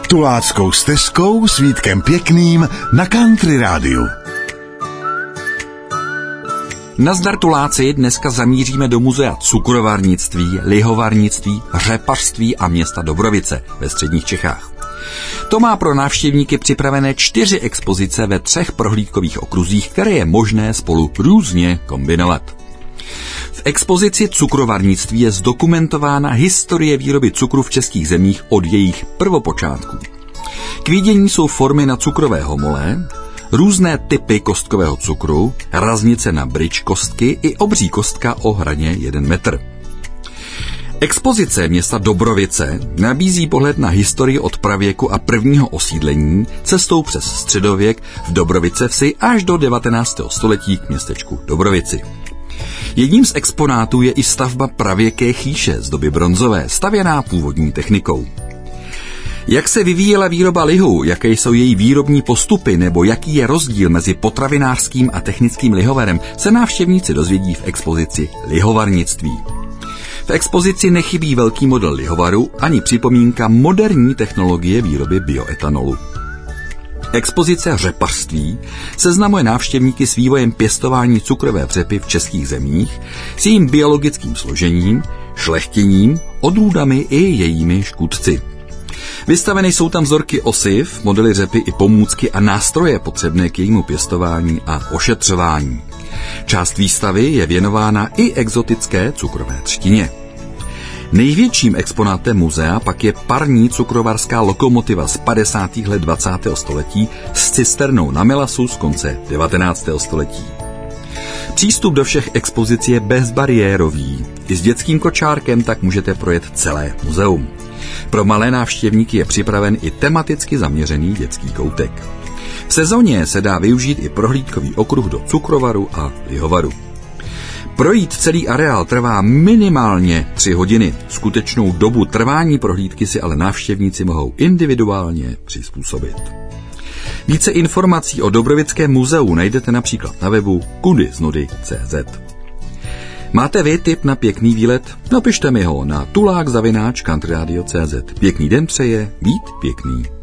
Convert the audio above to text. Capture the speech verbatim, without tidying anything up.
Tuláckou stezkou s Vítkem Pěkným na Country Rádiu. Nazdar Tuláci, dneska zamíříme do muzea cukrovarnictví, lihovarnictví, řepařství a města Dobrovice ve středních Čechách. To má pro návštěvníky připravené čtyři expozice ve třech prohlídkových okruzích, které je možné spolu různě kombinovat. V expozici cukrovarnictví je zdokumentována historie výroby cukru v českých zemích od jejich prvopočátků. K vidění jsou formy na cukrové homole, různé typy kostkového cukru, raznice na bridge kostky i obří kostka o hraně jeden metr. Expozice města Dobrovice nabízí pohled na historii od pravěku a prvního osídlení cestou přes středověk v Dobrovice vsi až do devatenáctého století k městečku Dobrovici. Jedním z exponátů je i stavba pravěké chýše z doby bronzové, stavěná původní technikou. Jak se vyvíjela výroba lihu, jaké jsou její výrobní postupy nebo jaký je rozdíl mezi potravinářským a technickým lihovarem, se návštěvníci dozvědí v expozici lihovarnictví. V expozici nechybí velký model lihovaru ani připomínka moderní technologie výroby bioetanolu. Expozice řepařství seznamuje návštěvníky s vývojem pěstování cukrové řepy v českých zemích, s jejím biologickým složením, šlechtěním, odrůdami i jejími škůdci. Vystaveny jsou tam vzorky osiv, modely řepy i pomůcky a nástroje potřebné k jejímu pěstování a ošetřování. Část výstavy je věnována i exotické cukrové třtině. Největším exponátem muzea pak je parní cukrovarská lokomotiva z padesátých let dvacátého století s cisternou na melasu z konce devatenáctého století. Přístup do všech expozic je bezbariérový. I s dětským kočárkem tak můžete projet celé muzeum. Pro malé návštěvníky je připraven i tematicky zaměřený dětský koutek. V sezóně se dá využít i prohlídkový okruh do cukrovaru a lihovaru. Projít celý areál trvá minimálně tři hodiny. Skutečnou dobu trvání prohlídky si ale návštěvníci mohou individuálně přizpůsobit. Více informací o Dobrovickém muzeu najdete například na webu kudy z nudy tečka cé zet. Máte vy tip na pěkný výlet? Napište mi ho na tulák zavináč countryradio tečka cé zet. Pěkný den přeje Vít Pěkný.